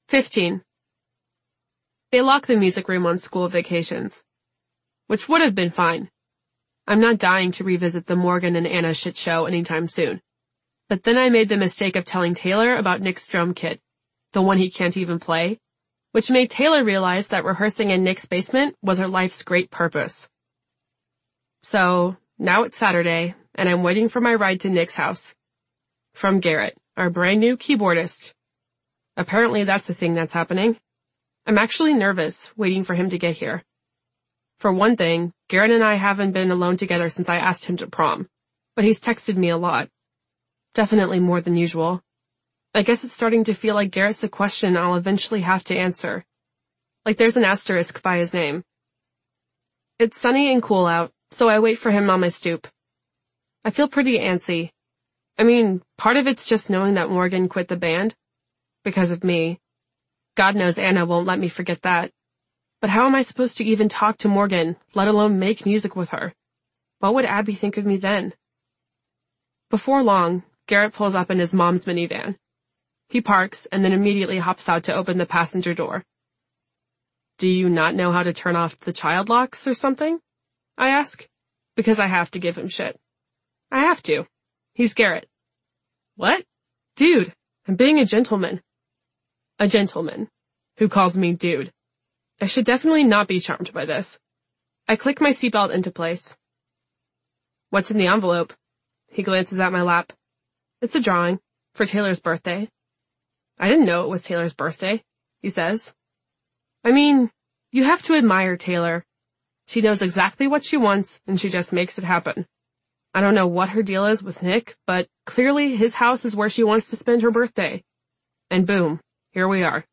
15. They lock the music room on school vacations. Which would have been fine. I'm not dying to revisit the Morgan and Anna shit show anytime soon. But then I made the mistake of telling Taylor about Nick's drum kit, the one he can't even play, which made Taylor realize that rehearsing in Nick's basement was her life's great purpose. So, now it's Saturday, and I'm waiting for my ride to Nick's house. From Garrett, our brand new keyboardist. Apparently that's the thing that's happening. I'm actually nervous, waiting for him to get here. For one thing, Garrett and I haven't been alone together since I asked him to prom, but he's texted me a lot. Definitely more than usual. I guess it's starting to feel like Garrett's a question I'll eventually have to answer. Like there's an asterisk by his name. It's sunny and cool out, so I wait for him on my stoop. I feel pretty antsy. I mean, part of it's just knowing that Morgan quit the band. Because of me. God knows Anna won't let me forget that. But how am I supposed to even talk to Morgan, let alone make music with her? What would Abby think of me then? Before long, Garrett pulls up in his mom's minivan. He parks and then immediately hops out to open the passenger door. Do you not know how to turn off the child locks or something? I ask, because I have to give him shit. I have to. He's Garrett. What? Dude, I'm being a gentleman. A gentleman, who calls me dude. I should definitely not be charmed by this. I click my seatbelt into place. What's in the envelope? He glances at my lap. It's a drawing, for Taylor's birthday. I didn't know it was Taylor's birthday, he says. I mean, you have to admire Taylor. She knows exactly what she wants, and she just makes it happen. I don't know what her deal is with Nick, but clearly his house is where she wants to spend her birthday. And boom, here we are.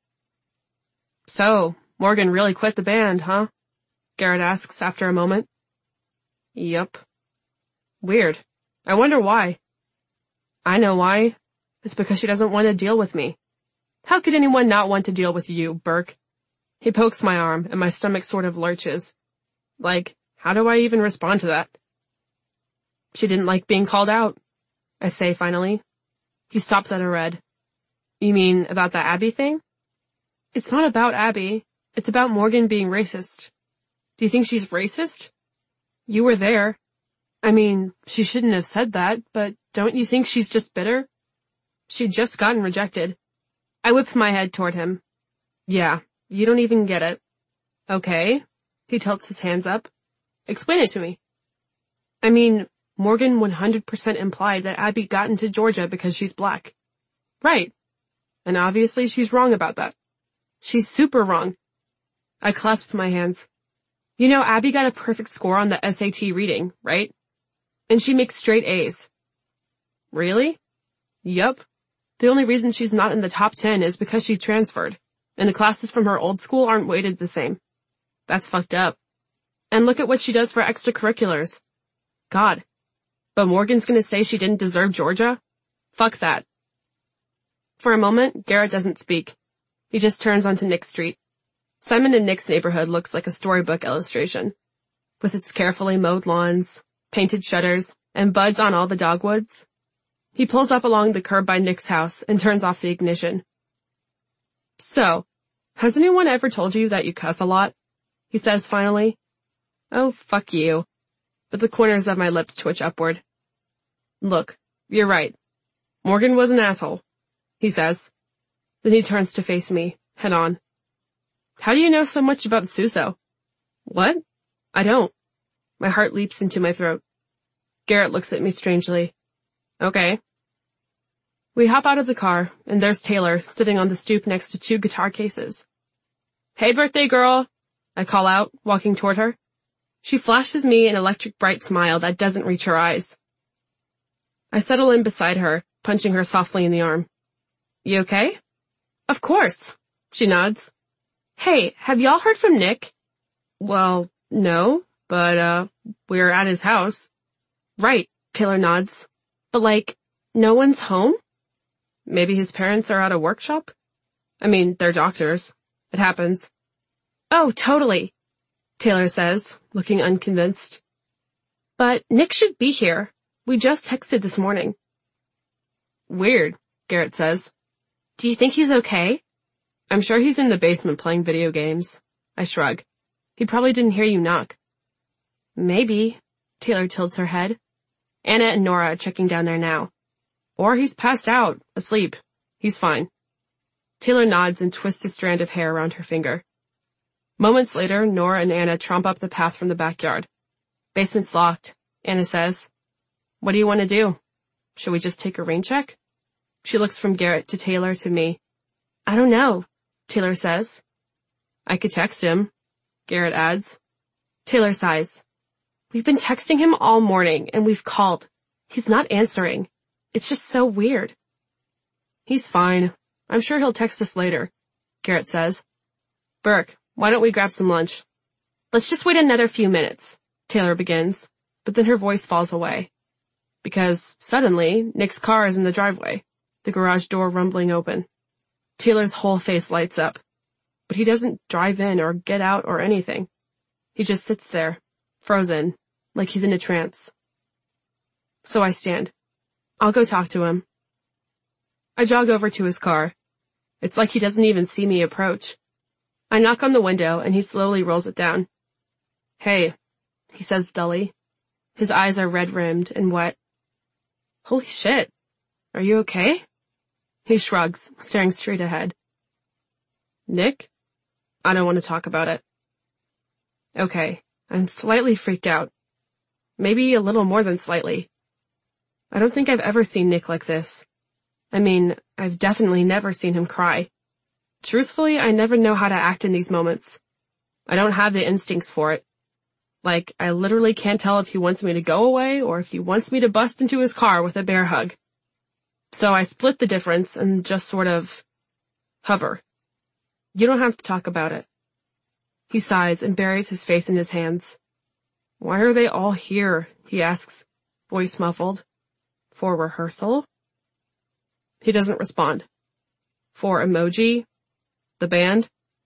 So, Morgan really quit the band, huh? Garrett asks after a moment. Yup. Weird. I wonder why. I know why. It's because she doesn't want to deal with me. How could anyone not want to deal with you, Burke? He pokes my arm, and my stomach sort of lurches. Like, how do I even respond to that? She didn't like being called out, I say finally. He stops at a red. You mean about the Abby thing? It's not about Abby. It's about Morgan being racist. Do you think she's racist? You were there. I mean, she shouldn't have said that, but don't you think she's just bitter? She'd just gotten rejected. I whip my head toward him. Yeah, you don't even get it. Okay. He tilts his hands up. Explain it to me. I mean, Morgan 100% implied that Abby got into Georgia because she's black. Right. And obviously she's wrong about that. She's super wrong. I clasp my hands. You know, Abby got a perfect score on the SAT reading, right? And she makes straight A's. Really? Yup. The only reason she's not in the top 10 is because she transferred, and the classes from her old school aren't weighted the same. That's fucked up. And look at what she does for extracurriculars. God. But Morgan's gonna say she didn't deserve Georgia? Fuck that. For a moment, Garrett doesn't speak. He just turns onto Nick Street. Simon and Nick's neighborhood looks like a storybook illustration. With its carefully mowed lawns, painted shutters, and buds on all the dogwoods. He pulls up along the curb by Nick's house and turns off the ignition. So, has anyone ever told you that you cuss a lot? He says finally. Oh, fuck you. But the corners of my lips twitch upward. Look, you're right. Morgan was an asshole, he says. Then he turns to face me, head on. How do you know so much about Suso? What? I don't. My heart leaps into my throat. Garrett looks at me strangely. Okay. We hop out of the car, and there's Taylor sitting on the stoop next to 2 guitar cases. Hey, birthday girl, I call out, walking toward her. She flashes me an electric bright smile that doesn't reach her eyes. I settle in beside her, punching her softly in the arm. You okay? Of course, she nods. Hey, have y'all heard from Nick? Well, no, but, we're at his house. Right, Taylor nods. But like, no one's home? Maybe his parents are at a workshop? I mean, they're doctors. It happens. Oh, totally, Taylor says, looking unconvinced. But Nick should be here. We just texted this morning. Weird, Garrett says. Do you think he's okay? I'm sure he's in the basement playing video games. I shrug. He probably didn't hear you knock. Maybe. Taylor tilts her head. Anna and Nora are checking down there now. Or he's passed out, asleep. He's fine. Taylor nods and twists a strand of hair around her finger. Moments later, Nora and Anna tromp up the path from the backyard. Basement's locked. Anna says, "What do you want to do? Should we just take a rain check?" She looks from Garrett to Taylor to me. "I don't know," Taylor says. "I could text him," Garrett adds. Taylor sighs. "We've been texting him all morning, and we've called. He's not answering. It's just so weird." "He's fine. I'm sure he'll text us later," Garrett says. "Burke, why don't we grab some lunch?" "Let's just wait another few minutes," Taylor begins, but then her voice falls away. Because, suddenly, Nick's car is in the driveway, the garage door rumbling open. Taylor's whole face lights up, but he doesn't drive in or get out or anything. He just sits there, frozen, like he's in a trance. So I stand. I'll go talk to him. I jog over to his car. It's like he doesn't even see me approach. I knock on the window and he slowly rolls it down. "Hey," he says dully. His eyes are red-rimmed and wet. "Holy shit. Are you okay?" He shrugs, staring straight ahead. "Nick? I don't want to talk about it." Okay, I'm slightly freaked out. Maybe a little more than slightly. I don't think I've ever seen Nick like this. I mean, I've definitely never seen him cry. Truthfully, I never know how to act in these moments. I don't have the instincts for it. Like, I literally can't tell if he wants me to go away or if he wants me to bust into his car with a bear hug. So I split the difference and just sort of hover. "You don't have to talk about it." He sighs and buries his face in his hands. "Why are they all here?" he asks, voice muffled. "For rehearsal?" He doesn't respond. "For emoji? The band?"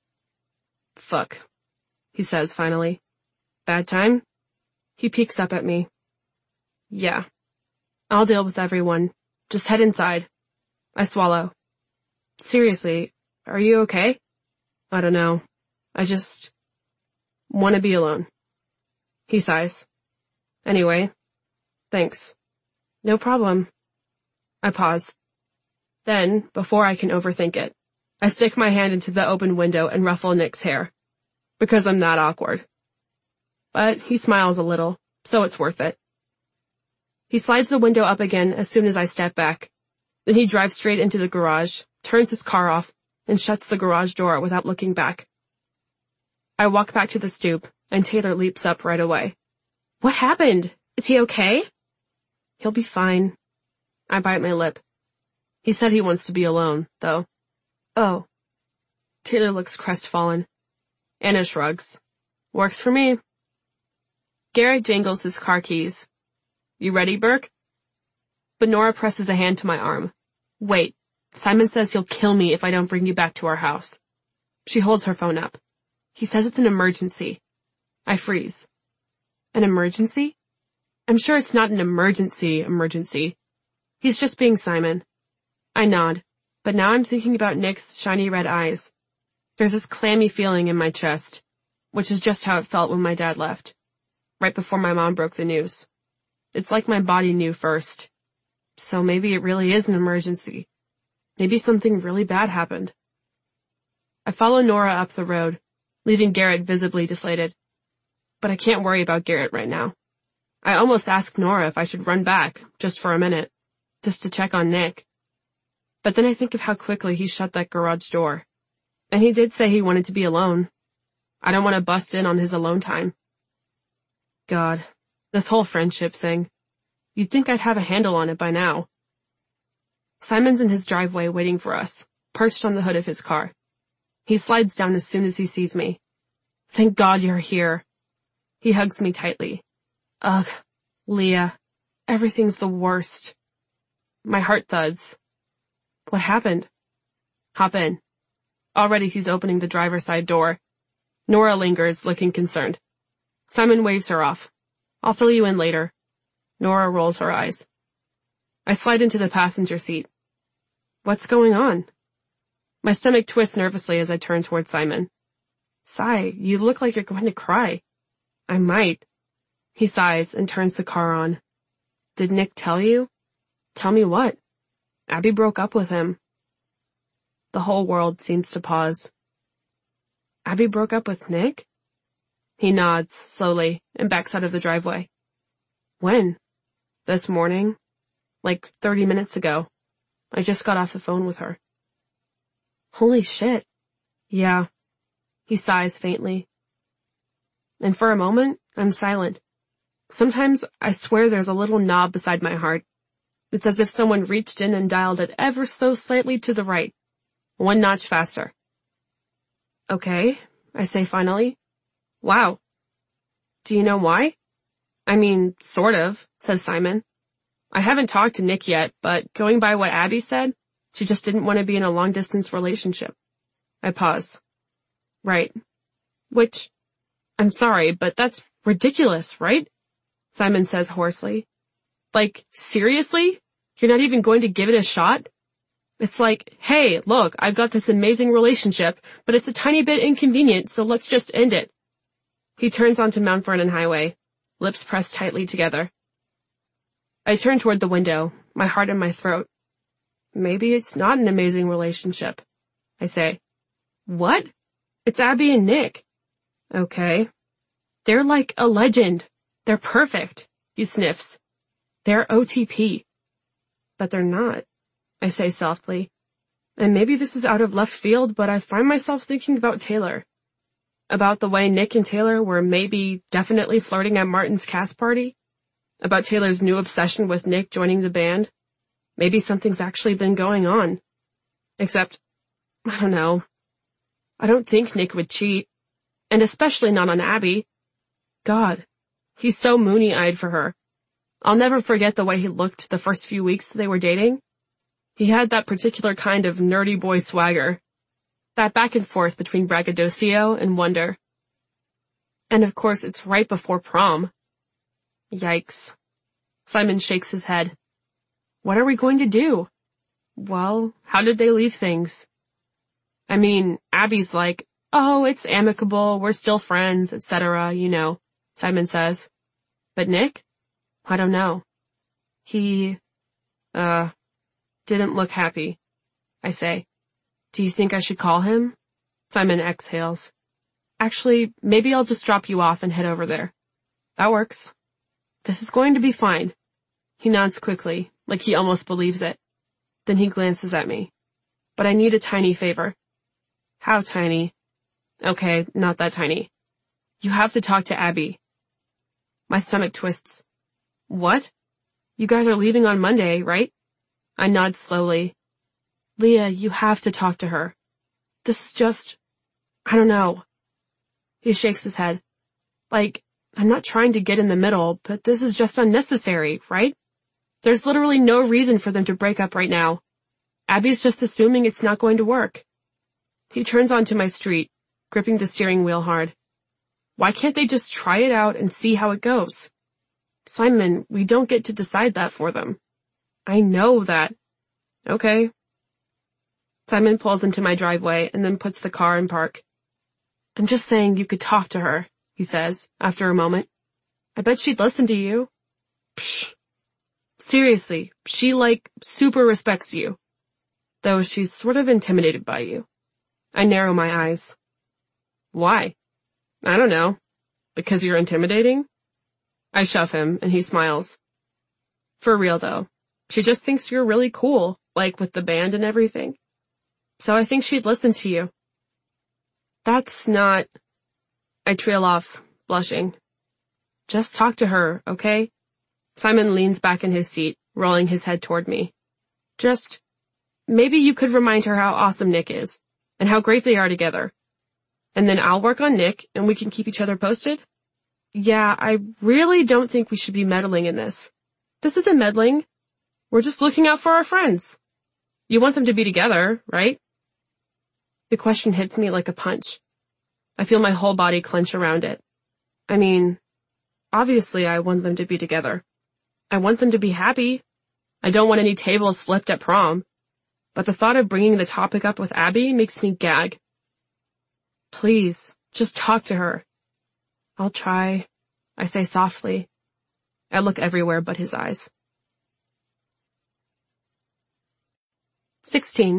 "Fuck," he says finally. "Bad time?" He peeks up at me. "Yeah. I'll deal with everyone. Just head inside." I swallow. "Seriously, are you okay?" "I don't know. I just want to be alone." He sighs. "Anyway, thanks." "No problem." I pause. Then, before I can overthink it, I stick my hand into the open window and ruffle Nick's hair. Because I'm that awkward. But he smiles a little, so it's worth it. He slides the window up again as soon as I step back. Then he drives straight into the garage, turns his car off, and shuts the garage door without looking back. I walk back to the stoop, and Taylor leaps up right away. "What happened? Is he okay?" "He'll be fine." I bite my lip. He said he wants to be alone, though. "Oh." Taylor looks crestfallen. Anna shrugs. "Works for me." Garrett jangles his car keys. "You ready, Burke?" But Nora presses a hand to my arm. "Wait. Simon says he'll kill me if I don't bring you back to our house." She holds her phone up. "He says it's an emergency." I freeze. An emergency? I'm sure it's not an emergency. He's just being Simon. I nod, but now I'm thinking about Nick's shiny red eyes. There's this clammy feeling in my chest, which is just how it felt when my dad left, right before my mom broke the news. It's like my body knew first. So maybe it really is an emergency. Maybe something really bad happened. I follow Nora up the road, leaving Garrett visibly deflated. But I can't worry about Garrett right now. I almost asked Nora if I should run back, just for a minute, just to check on Nick. But then I think of how quickly he shut that garage door. And he did say he wanted to be alone. I don't want to bust in on his alone time. God, this whole friendship thing. You'd think I'd have a handle on it by now. Simon's in his driveway waiting for us, perched on the hood of his car. He slides down as soon as he sees me. "Thank God you're here." He hugs me tightly. Ugh, Leah, everything's the worst. My heart thuds. What happened? Hop in. Already he's opening the driver's side door. Nora lingers, looking concerned. Simon waves her off. "I'll fill you in later." Nora rolls her eyes. I slide into the passenger seat. What's going on? My stomach twists nervously as I turn toward Simon. Sigh, you look like you're going to cry. I might. He sighs and turns the car on. Did Nick tell you? Tell me what? Abby broke up with him. The whole world seems to pause. Abby broke up with Nick? He nods, slowly, and backs out of the driveway. When? This morning. Like 30 minutes ago. I just got off the phone with her. Holy shit. Yeah. He sighs faintly. And for a moment, I'm silent. Sometimes I swear there's a little knob beside my heart. It's as if someone reached in and dialed it ever so slightly to the right. One notch faster. Okay, I say finally. Wow. Do you know why? I mean, sort of, says Simon. I haven't talked to Nick yet, but going by what Abby said, she just didn't want to be in a long-distance relationship. I pause. Right. Which, I'm sorry, but that's ridiculous, right? Simon says hoarsely. Like, seriously? You're not even going to give it a shot? It's like, hey, look, I've got this amazing relationship, but it's a tiny bit inconvenient, so let's just end it. He turns onto Mount Vernon Highway, lips pressed tightly together. I turn toward the window, my heart in my throat. Maybe it's not an amazing relationship, I say. What? It's Abby and Nick. Okay. They're like a legend. They're perfect, he sniffs. They're OTP. But they're not, I say softly. And maybe this is out of left field, but I find myself thinking about Taylor. About the way Nick and Taylor were maybe definitely flirting at Martin's cast party. About Taylor's new obsession with Nick joining the band. Maybe something's actually been going on. Except, I don't know. I don't think Nick would cheat. And especially not on Abby. God, he's so moony-eyed for her. I'll never forget the way he looked the first few weeks they were dating. He had that particular kind of nerdy boy swagger. That back and forth between braggadocio and wonder. And of course it's right before prom. Yikes. Simon shakes his head. What are we going to do? Well, how did they leave things? I mean, Abby's like, oh, it's amicable, we're still friends, etc., you know, Simon says. But Nick? I don't know. He, didn't look happy. I say. Do you think I should call him? Simon exhales. Actually, maybe I'll just drop you off and head over there. That works. This is going to be fine. He nods quickly, like he almost believes it. Then he glances at me. But I need a tiny favor. How tiny? Okay, not that tiny. You have to talk to Abby. My stomach twists. What? You guys are leaving on Monday, right? I nod slowly. Leah, you have to talk to her. This is just, I don't know. He shakes his head. Like, I'm not trying to get in the middle, but this is just unnecessary, right? There's literally no reason for them to break up right now. Abby's just assuming it's not going to work. He turns onto my street, gripping the steering wheel hard. Why can't they just try it out and see how it goes? Simon, we don't get to decide that for them. I know that. Okay. Simon pulls into my driveway and then puts the car in park. I'm just saying you could talk to her, he says, after a moment. I bet she'd listen to you. Psh. Seriously, she, super respects you. Though she's sort of intimidated by you. I narrow my eyes. Why? I don't know. Because you're intimidating? I shove him, and he smiles. For real, though. She just thinks you're really cool, with the band and everything. So I think she'd listen to you. That's not... I trail off, blushing. Just talk to her, okay? Simon leans back in his seat, rolling his head toward me. Just... maybe you could remind her how awesome Nick is, and how great they are together. And then I'll work on Nick, and we can keep each other posted? Yeah, I really don't think we should be meddling in this. This isn't meddling. We're just looking out for our friends. You want them to be together, right? The question hits me like a punch. I feel my whole body clench around it. I mean, obviously I want them to be together. I want them to be happy. I don't want any tables flipped at prom. but the thought of bringing the topic up with Abby makes me gag. Please, just talk to her. I'll try, I say softly. I look everywhere but his eyes. 16.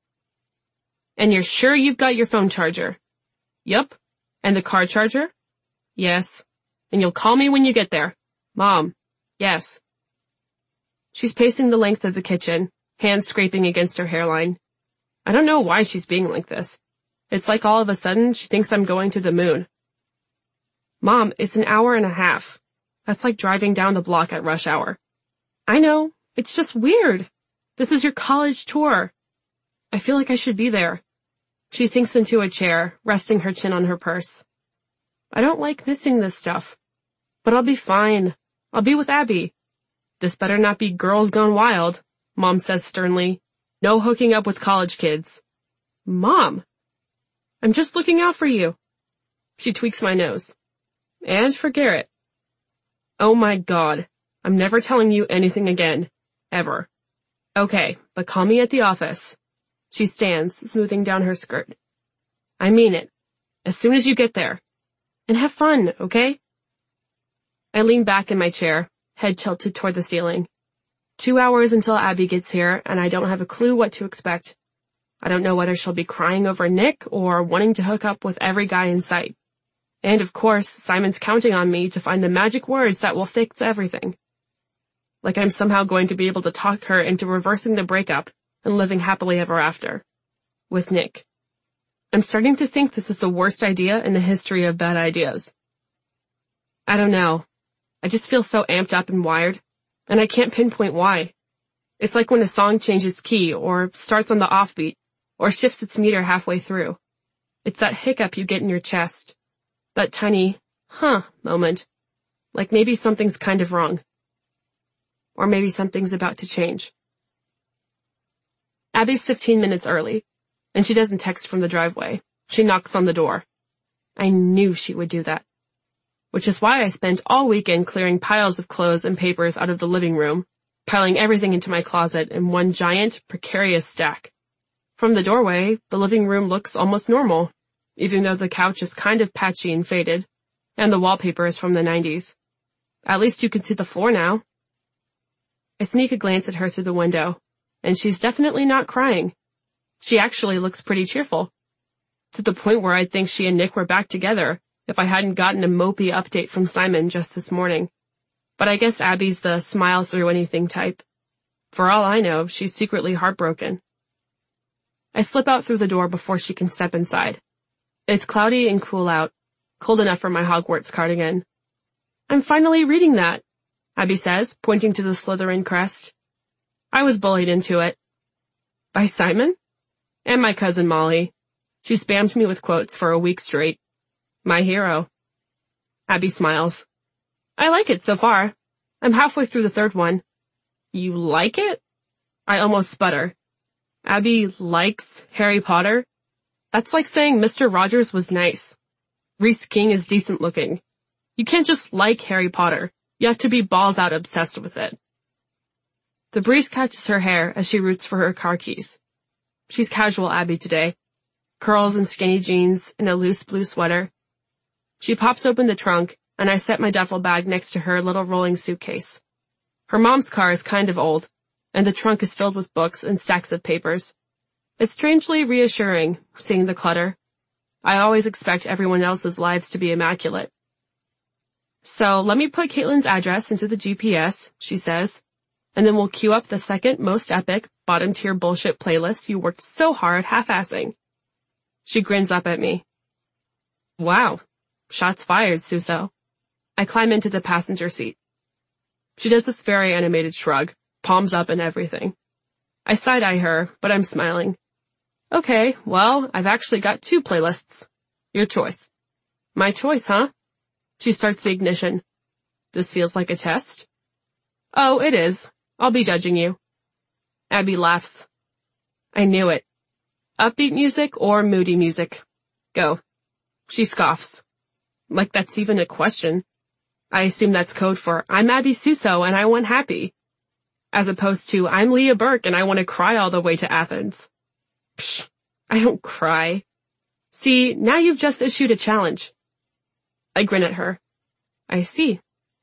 And you're sure you've got your phone charger? Yup. And the car charger? Yes. And you'll call me when you get there. Mom. Yes. She's pacing the length of the kitchen, hands scraping against her hairline. I don't know why she's being like this. It's like all of a sudden she thinks I'm going to the moon. Mom, it's an hour and a half. That's like driving down the block at rush hour. I know. It's just weird. This is your college tour. I feel like I should be there. She sinks into a chair, resting her chin on her purse. I don't like missing this stuff. But I'll be fine. I'll be with Abby. This better not be Girls Gone Wild, Mom says sternly. No hooking up with college kids. Mom! I'm just looking out for you. She tweaks my nose. And for Garrett. Oh my God. I'm never telling you anything again. Ever. Okay, but call me at the office. She stands, smoothing down her skirt. I mean it. As soon as you get there. And have fun, okay? I lean back in my chair, head tilted toward the ceiling. 2 hours until Abby gets here, and I don't have a clue what to expect. I don't know whether she'll be crying over Nick or wanting to hook up with every guy in sight. And of course, Simon's counting on me to find the magic words that will fix everything. Like I'm somehow going to be able to talk her into reversing the breakup and living happily ever after. With Nick. I'm starting to think this is the worst idea in the history of bad ideas. I don't know. I just feel so amped up and wired, and I can't pinpoint why. It's like when a song changes key, or starts on the offbeat, or shifts its meter halfway through. It's that hiccup you get in your chest. That tiny, moment. Like maybe something's kind of wrong. Or maybe something's about to change. Abby's 15 minutes early, and she doesn't text from the driveway. She knocks on the door. I knew she would do that. Which is why I spent all weekend clearing piles of clothes and papers out of the living room, piling everything into my closet in one giant, precarious stack. From the doorway, the living room looks almost normal, even though the couch is kind of patchy and faded, and the wallpaper is from the 90s. At least you can see the floor now. I sneak a glance at her through the window, and she's definitely not crying. She actually looks pretty cheerful. To the point where I'd think she and Nick were back together if I hadn't gotten a mopey update from Simon just this morning. But I guess Abby's the smile through anything type. For all I know, she's secretly heartbroken. I slip out through the door before she can step inside. It's cloudy and cool out, cold enough for my Hogwarts cardigan. I'm finally reading that, Abby says, pointing to the Slytherin crest. I was bullied into it. By Simon? And my cousin Molly. She spammed me with quotes for a week straight. My hero. Abby smiles. I like it so far. I'm halfway through the third one. You like it? I almost sputter. Abby likes Harry Potter? That's like saying Mr. Rogers was nice. Reese King is decent looking. You can't just like Harry Potter. You have to be balls out obsessed with it. The breeze catches her hair as she roots for her car keys. She's casual Abby today. Curls and skinny jeans and a loose blue sweater. She pops open the trunk, and I set my duffel bag next to her little rolling suitcase. Her mom's car is kind of old, and the trunk is filled with books and stacks of papers. It's strangely reassuring, seeing the clutter. I always expect everyone else's lives to be immaculate. So let me put Caitlin's address into the GPS, she says, and then we'll queue up the second most epic, bottom-tier bullshit playlist you worked so hard half-assing. She grins up at me. Wow. Shots fired, Suso. I climb into the passenger seat. She does this very animated shrug, palms up and everything. I side-eye her, but I'm smiling. Okay, well, I've actually got 2 playlists. Your choice. My choice, huh? She starts the ignition. This feels like a test? Oh, it is. I'll be judging you. Abby laughs. I knew it. Upbeat music or moody music? Go. She scoffs. Like that's even a question. I assume that's code for, I'm Abby Suso and I want happy. as opposed to, I'm Leah Burke and I want to cry all the way to Athens. Psh, I don't cry. See, now you've just issued a challenge. I grin at her. I see.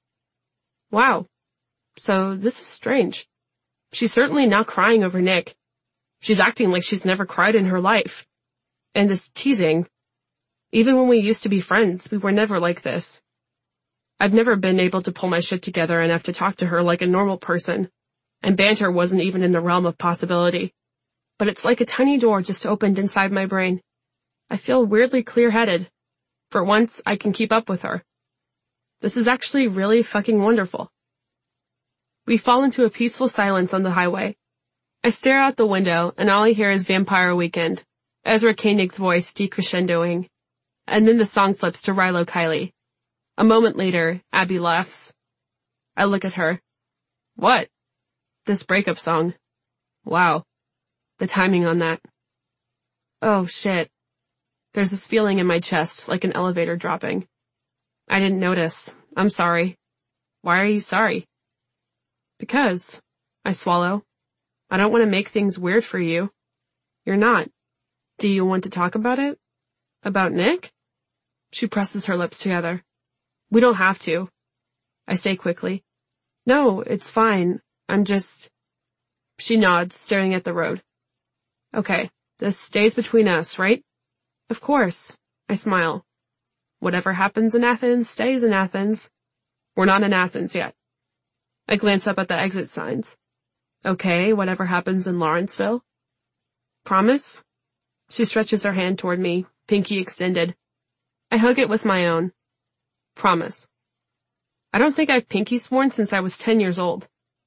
Wow. So this is strange. She's certainly not crying over Nick. She's acting like she's never cried in her life. And this teasing. Even when we used to be friends, we were never like this. I've never been able to pull my shit together enough to talk to her like a normal person. And banter wasn't even in the realm of possibility. But it's like a tiny door just opened inside my brain. I feel weirdly clear-headed. For once, I can keep up with her. This is actually really fucking wonderful. We fall into a peaceful silence on the highway. I stare out the window, and all I hear is Vampire Weekend, Ezra Koenig's voice decrescendoing. And then the song flips to Rilo Kiley. A moment later, Abby laughs. I look at her. What? This breakup song. Wow. The timing on that. Oh, shit. There's this feeling in my chest, like an elevator dropping. I didn't notice. I'm sorry. Why are you sorry? Because, I swallow. I don't want to make things weird for you. You're not. Do you want to talk about it? About Nick? She presses her lips together. We don't have to. I say quickly. No, it's fine. I'm just... She nods, staring at the road. Okay, this stays between us, right? Of course. I smile. Whatever happens in Athens stays in Athens. We're not in Athens yet. I glance up at the exit signs. Okay, whatever happens in Lawrenceville. Promise? She stretches her hand toward me, pinky extended. I hug it with my own. Promise. I don't think I've pinky sworn since I was 10 years old.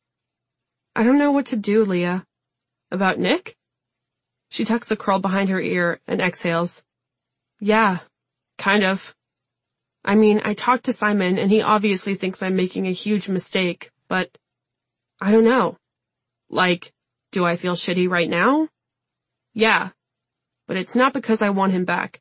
I don't know what to do, Leah. About Nick? She tucks a curl behind her ear and exhales. Yeah, kind of. I mean, I talked to Simon and he obviously thinks I'm making a huge mistake, but I don't know. Like, do I feel shitty right now? Yeah, but it's not because I want him back.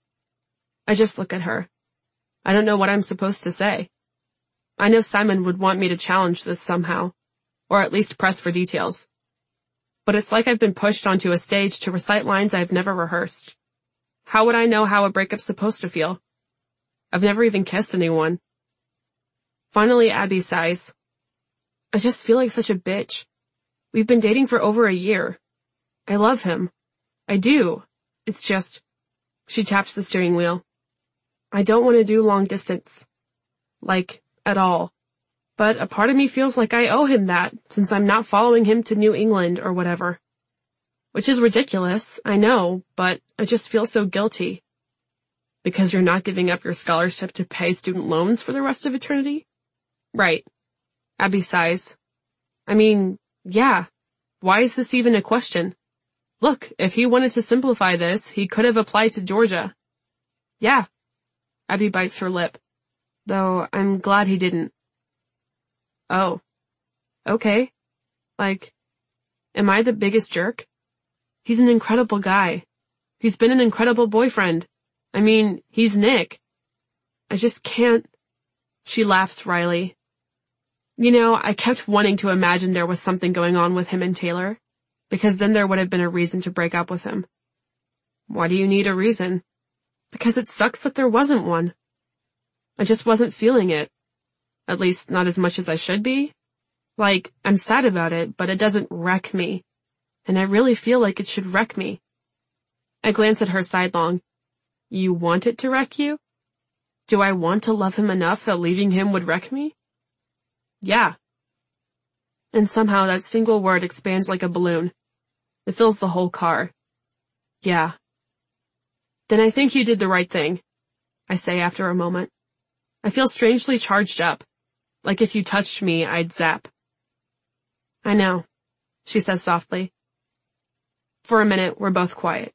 I just look at her. I don't know what I'm supposed to say. I know Simon would want me to challenge this somehow, or at least press for details. But it's like I've been pushed onto a stage to recite lines I've never rehearsed. How would I know how a breakup's supposed to feel? I've never even kissed anyone. Finally, Abby sighs. I just feel like such a bitch. We've been dating for over a year. I love him. I do. It's just... She taps the steering wheel. I don't want to do long distance. Like, at all. But a part of me feels like I owe him that, since I'm not following him to New England or whatever. Which is ridiculous, I know, but I just feel so guilty. Because you're not giving up your scholarship to pay student loans for the rest of eternity? Right. Abby sighs. I mean, yeah. Why is this even a question? Look, if he wanted to simplify this, he could have applied to Georgia. Yeah. Abby bites her lip. Though I'm glad he didn't. Oh. Okay. Like, am I the biggest jerk? He's an incredible guy. He's been an incredible boyfriend. I mean, he's Nick. I just can't... She laughs wryly. You know, I kept wanting to imagine there was something going on with him and Taylor, because then there would have been a reason to break up with him. Why do you need a reason? Because it sucks that there wasn't one. I just wasn't feeling it. At least not as much as I should be. Like, I'm sad about it, but it doesn't wreck me. And I really feel like it should wreck me. I glance at her sidelong. You want it to wreck you? Do I want to love him enough that leaving him would wreck me? Yeah. And somehow that single word expands like a balloon. It fills the whole car. Yeah. Then I think you did the right thing, I say after a moment. I feel strangely charged up. Like if you touched me, I'd zap. I know, she says softly. For a minute, we're both quiet.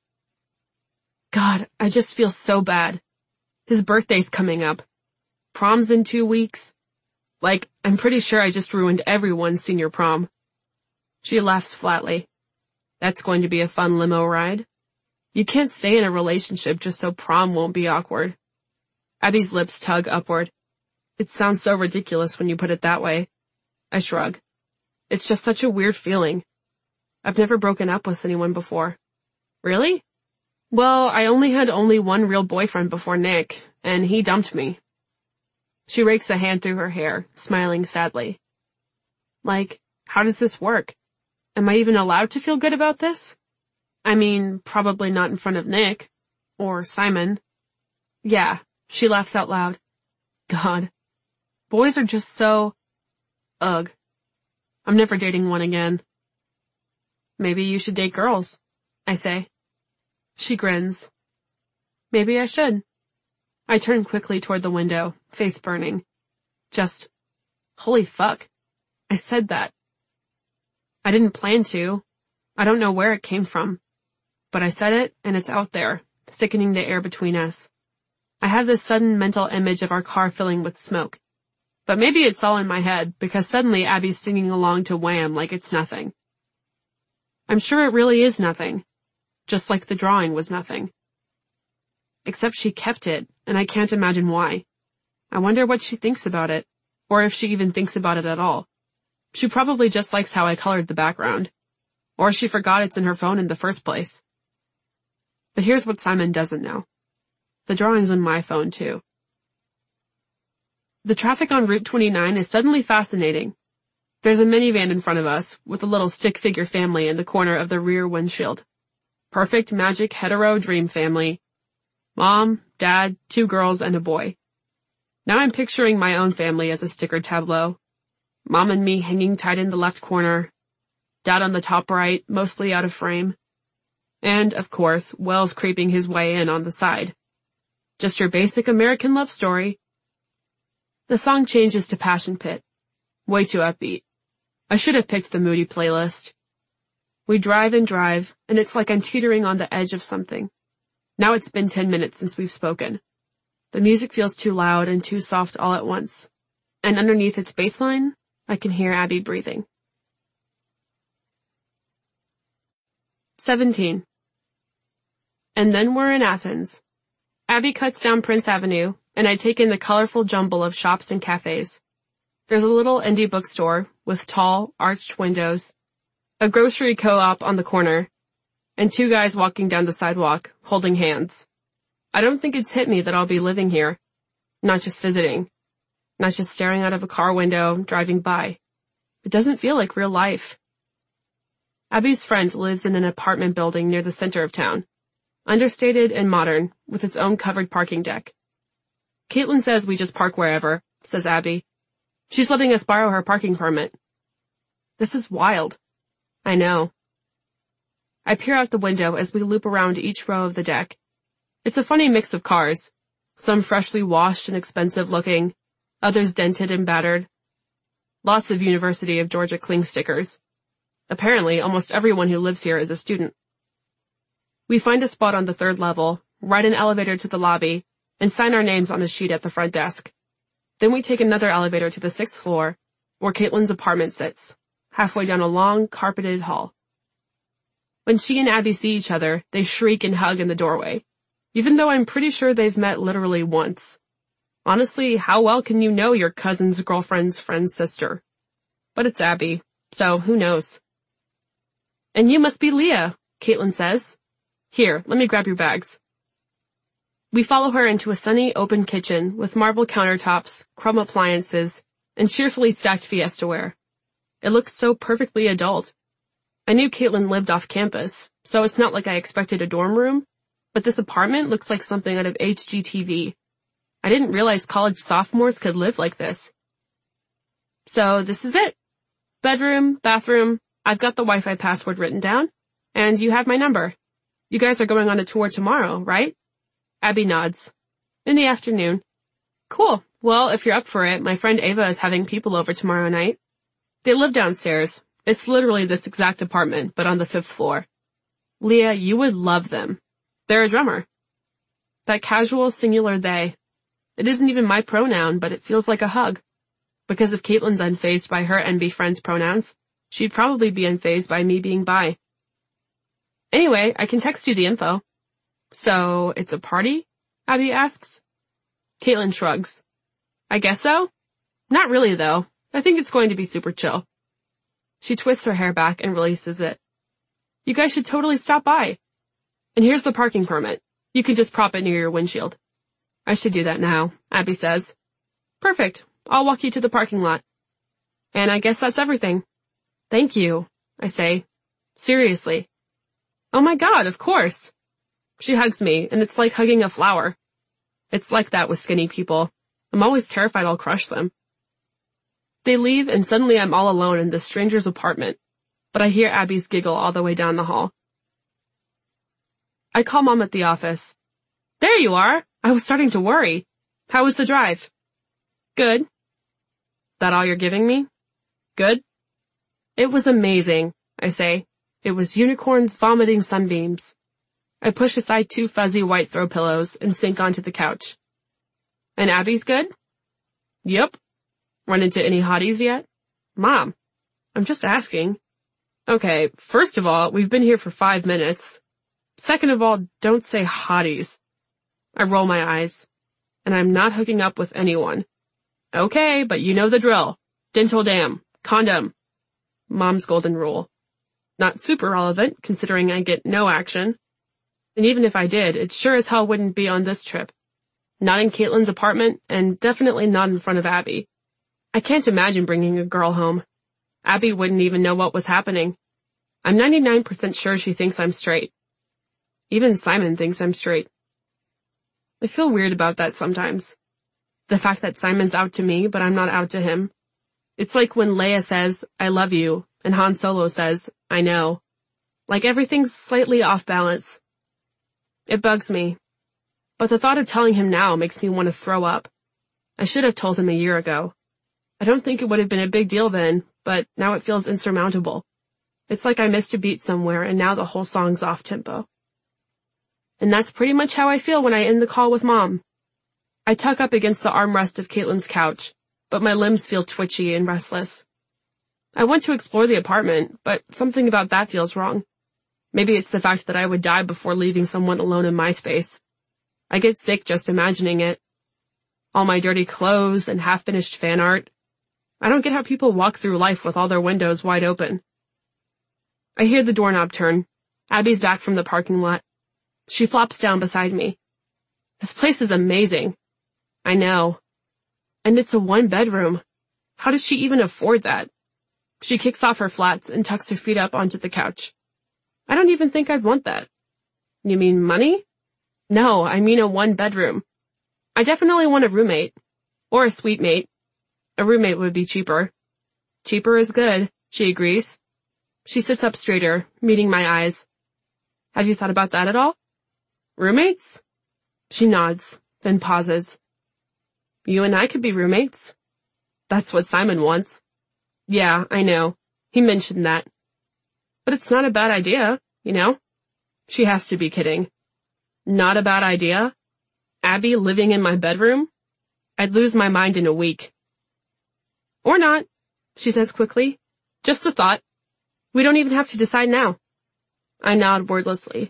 God, I just feel so bad. His birthday's coming up. Prom's in 2 weeks. Like, I'm pretty sure I just ruined everyone's senior prom. She laughs flatly. That's going to be a fun limo ride. You can't stay in a relationship just so prom won't be awkward. Abby's lips tug upward. It sounds so ridiculous when you put it that way. I shrug. It's just such a weird feeling. I've never broken up with anyone before. Really? Well, I had only one real boyfriend before Nick, and he dumped me. She rakes a hand through her hair, smiling sadly. Like, how does this work? Am I even allowed to feel good about this? I mean, probably not in front of Nick. Or Simon. Yeah, she laughs out loud. God. Boys are just so... Ugh. I'm never dating one again. Maybe you should date girls, I say. She grins. Maybe I should. I turn quickly toward the window, face burning. Just, holy fuck. I said that. I didn't plan to. I don't know where it came from. But I said it, and it's out there, thickening the air between us. I have this sudden mental image of our car filling with smoke. But maybe it's all in my head, because suddenly Abby's singing along to Wham like it's nothing. I'm sure it really is nothing. Just like the drawing was nothing. Except she kept it, and I can't imagine why. I wonder what she thinks about it, or if she even thinks about it at all. She probably just likes how I colored the background. Or she forgot it's in her phone in the first place. But here's what Simon doesn't know. The drawing's on my phone too. The traffic on Route 29 is suddenly fascinating. There's a minivan in front of us, with a little stick figure family in the corner of the rear windshield. Perfect magic hetero dream family. Mom, Dad, 2 girls, and a boy. Now I'm picturing my own family as a sticker tableau. Mom and me hanging tight in the left corner. Dad on the top right, mostly out of frame. And, of course, Wells creeping his way in on the side. Just your basic American love story. The song changes to Passion Pit. Way too upbeat. I should have picked the moody playlist. We drive and drive, and it's like I'm teetering on the edge of something. Now it's been 10 minutes since we've spoken. The music feels too loud and too soft all at once. And underneath its bass line, I can hear Abby breathing. 17. And then we're in Athens. Abby cuts down Prince Avenue, and I take in the colorful jumble of shops and cafes. There's a little indie bookstore with tall, arched windows, a grocery co-op on the corner, and 2 guys walking down the sidewalk, holding hands. I don't think it's hit me that I'll be living here. Not just visiting. Not just staring out of a car window, driving by. It doesn't feel like real life. Abby's friend lives in an apartment building near the center of town. Understated and modern, with its own covered parking deck. Caitlin says we just park wherever, says Abby. She's letting us borrow her parking permit. This is wild. I know. I peer out the window as we loop around each row of the deck. It's a funny mix of cars. Some freshly washed and expensive looking, others dented and battered. Lots of University of Georgia cling stickers. Apparently, almost everyone who lives here is a student. We find a spot on the 3rd level, ride an elevator to the lobby, and sign our names on a sheet at the front desk. Then we take another elevator to the 6th floor, where Caitlin's apartment sits, halfway down a long, carpeted hall. When she and Abby see each other, they shriek and hug in the doorway, even though I'm pretty sure they've met literally once. Honestly, how well can you know your cousin's girlfriend's friend's sister? But it's Abby, so who knows? And you must be Leah, Caitlin says. Here, let me grab your bags. We follow her into a sunny, open kitchen with marble countertops, chrome appliances, and cheerfully stacked Fiestaware. It looks so perfectly adult. I knew Caitlin lived off campus, so it's not like I expected a dorm room, but this apartment looks like something out of HGTV. I didn't realize college sophomores could live like this. So this is it. Bedroom, bathroom, I've got the Wi-Fi password written down, and you have my number. You guys are going on a tour tomorrow, right? Abby nods. In the afternoon. Cool. Well, if you're up for it, my friend Ava is having people over tomorrow night. They live downstairs. It's literally this exact apartment, but on the 5th floor. Leah, you would love them. They're a drummer. That casual singular they. It isn't even my pronoun, but it feels like a hug. Because if Caitlin's unfazed by her NB friend's pronouns, she'd probably be unfazed by me being bi. Anyway, I can text you the info. So, it's a party? Abby asks. Caitlin shrugs. I guess so? Not really, though. I think it's going to be super chill. She twists her hair back and releases it. You guys should totally stop by. And here's the parking permit. You can just prop it near your windshield. I should do that now, Abby says. Perfect. I'll walk you to the parking lot. And I guess that's everything. Thank you, I say. Seriously. Oh my God, of course. She hugs me, and it's like hugging a flower. It's like that with skinny people. I'm always terrified I'll crush them. They leave, and suddenly I'm all alone in this stranger's apartment, but I hear Abby's giggle all the way down the hall. I call Mom at the office. There you are! I was starting to worry. How was the drive? Good. That all you're giving me? Good. It was amazing, I say. It was unicorns vomiting sunbeams. I push aside 2 fuzzy white throw pillows and sink onto the couch. And Abby's good? Yep. Run into any hotties yet? Mom, I'm just asking. Okay, first of all, we've been here for 5 minutes. Second of all, don't say hotties. I roll my eyes. And I'm not hooking up with anyone. Okay, but you know the drill. Dental dam. Condom. Mom's golden rule. Not super relevant, considering I get no action. And even if I did, it sure as hell wouldn't be on this trip. Not in Caitlin's apartment, and definitely not in front of Abby. I can't imagine bringing a girl home. Abby wouldn't even know what was happening. I'm 99% sure she thinks I'm straight. Even Simon thinks I'm straight. I feel weird about that sometimes. The fact that Simon's out to me, but I'm not out to him. It's like when Leia says, I love you, and Han Solo says, I know. Like everything's slightly off balance. It bugs me. But the thought of telling him now makes me want to throw up. I should have told him a year ago. I don't think it would have been a big deal then, but now it feels insurmountable. It's like I missed a beat somewhere and now the whole song's off tempo. And that's pretty much how I feel when I end the call with Mom. I tuck up against the armrest of Caitlin's couch, but my limbs feel twitchy and restless. I want to explore the apartment, but something about that feels wrong. Maybe it's the fact that I would die before leaving someone alone in my space. I get sick just imagining it. All my dirty clothes and half-finished fan art. I don't get how people walk through life with all their windows wide open. I hear the doorknob turn. Abby's back from the parking lot. She flops down beside me. This place is amazing. I know. And it's a 1-bedroom. How does she even afford that? She kicks off her flats and tucks her feet up onto the couch. I don't even think I'd want that. You mean money? No, I mean a 1-bedroom. I definitely want a roommate. Or a suite mate. A roommate would be cheaper. Cheaper is good, she agrees. She sits up straighter, meeting my eyes. Have you thought about that at all? Roommates? She nods, then pauses. You and I could be roommates. That's what Simon wants. Yeah, I know. He mentioned that. But it's not a bad idea, you know? She has to be kidding. Not a bad idea? Abby living in my bedroom? I'd lose my mind in a week. Or not, she says quickly. Just a thought. We don't even have to decide now. I nod wordlessly.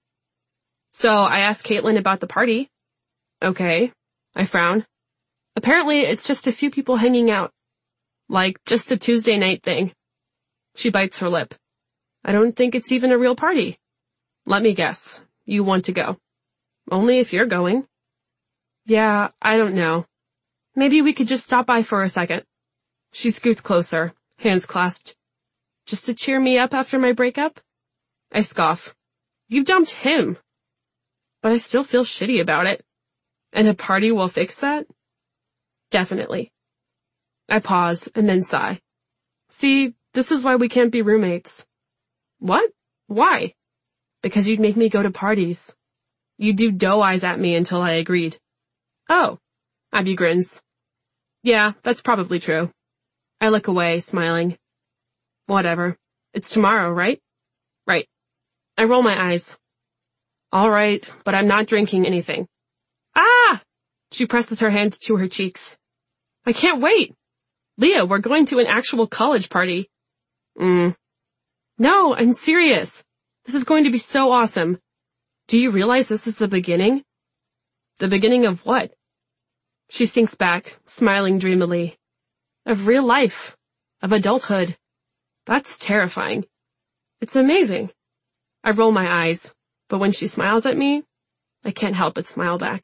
So I asked Caitlin about the party. Okay. I frown. Apparently it's just a few people hanging out. Like just a Tuesday night thing. She bites her lip. I don't think it's even a real party. Let me guess. You want to go. Only if you're going. Yeah, I don't know. Maybe we could just stop by for a second. She scoots closer, hands clasped. Just to cheer me up after my breakup? I scoff. You dumped him. But I still feel shitty about it. And a party will fix that? Definitely. I pause and then sigh. See, this is why we can't be roommates. What? Why? Because you'd make me go to parties. You'd do doe eyes at me until I agreed. Oh. Abby grins. Yeah, that's probably true. I look away, smiling. Whatever. It's tomorrow, right? Right. I roll my eyes. All right, but I'm not drinking anything. Ah! She presses her hands to her cheeks. I can't wait. Leah, we're going to an actual college party. No, I'm serious. This is going to be so awesome. Do you realize this is the beginning? The beginning of what? She sinks back, smiling dreamily. Of real life. Of adulthood. That's terrifying. It's amazing. I roll my eyes, but when she smiles at me, I can't help but smile back.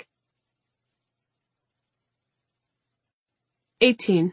18.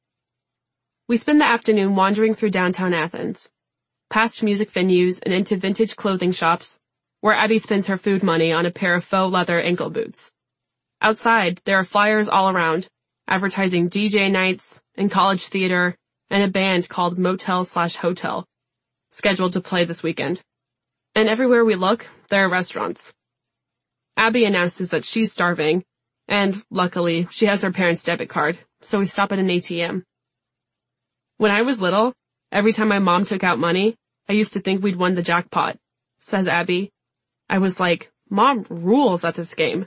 We spend the afternoon wandering through downtown Athens, past music venues and into vintage clothing shops, where Abby spends her food money on a pair of faux leather ankle boots. Outside, there are flyers all around, advertising DJ nights and college theater and a band called Motel/Hotel, scheduled to play this weekend. And everywhere we look, there are restaurants. Abby announces that she's starving, and luckily, she has her parents' debit card, so we stop at an ATM. When I was little, every time my mom took out money, I used to think we'd won the jackpot, says Abby. I was like, Mom rules at this game.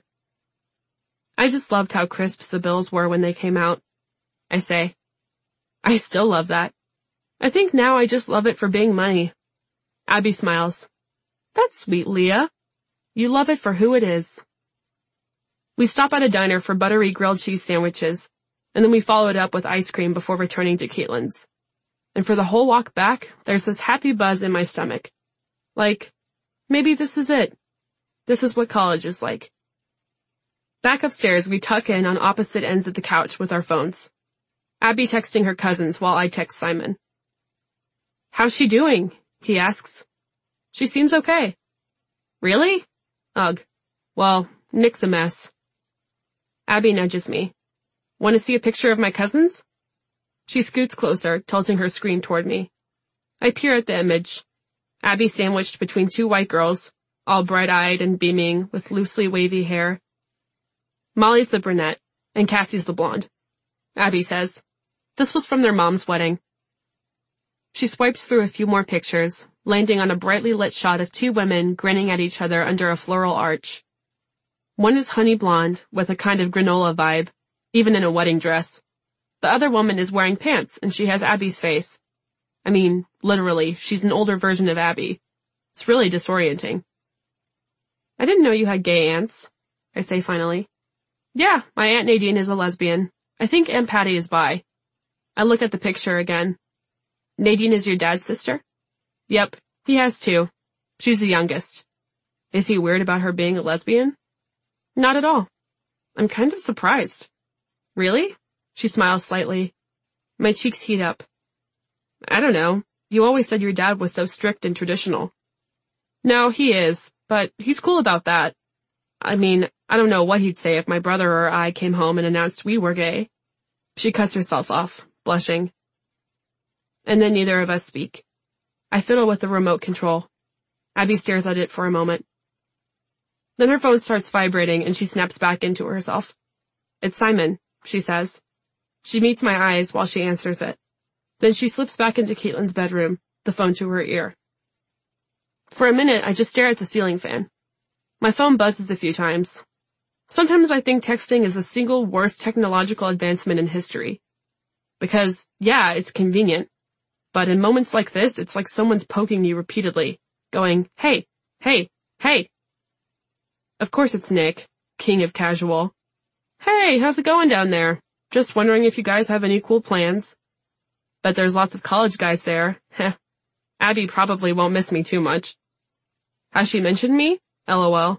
I just loved how crisp the bills were when they came out. I say, I still love that. I think now I just love it for being money. Abby smiles. That's sweet, Leah. You love it for who it is. We stop at a diner for buttery grilled cheese sandwiches, and then we follow it up with ice cream before returning to Caitlin's. And for the whole walk back, there's this happy buzz in my stomach. Like, maybe this is it. This is what college is like. Back upstairs, we tuck in on opposite ends of the couch with our phones. Abby texting her cousins while I text Simon. How's she doing? He asks. She seems okay. Really? Ugh. Well, Nick's a mess. Abby nudges me. Want to see a picture of my cousins? She scoots closer, tilting her screen toward me. I peer at the image. Abby sandwiched between two white girls, all bright-eyed and beaming with loosely wavy hair. Molly's the brunette, and Cassie's the blonde. Abby says, this was from their mom's wedding. She swipes through a few more pictures, landing on a brightly lit shot of two women grinning at each other under a floral arch. One is honey blonde, with a kind of granola vibe, even in a wedding dress. The other woman is wearing pants, and she has Abby's face. I mean, literally, she's an older version of Abby. It's really disorienting. I didn't know you had gay aunts, I say finally. Yeah, my Aunt Nadine is a lesbian. I think Aunt Patty is bi. I look at the picture again. Nadine is your dad's sister? Yep, he has two. She's the youngest. Is he weird about her being a lesbian? Not at all. I'm kind of surprised. Really? She smiles slightly. My cheeks heat up. I don't know. You always said your dad was so strict and traditional. No, he is, but he's cool about that. I mean, I don't know what he'd say if my brother or I came home and announced we were gay. She cuts herself off, blushing. And then neither of us speak. I fiddle with the remote control. Abby stares at it for a moment. Then her phone starts vibrating and she snaps back into herself. It's Simon, she says. She meets my eyes while she answers it. Then she slips back into Caitlin's bedroom, the phone to her ear. For a minute, I just stare at the ceiling fan. My phone buzzes a few times. Sometimes I think texting is the single worst technological advancement in history. Because, yeah, it's convenient. But in moments like this, it's like someone's poking you repeatedly, going, hey, hey, hey. Of course it's Nick, king of casual. Hey, how's it going down there? Just wondering if you guys have any cool plans. Bet there's lots of college guys there. Heh. Abby probably won't miss me too much. Has she mentioned me? LOL.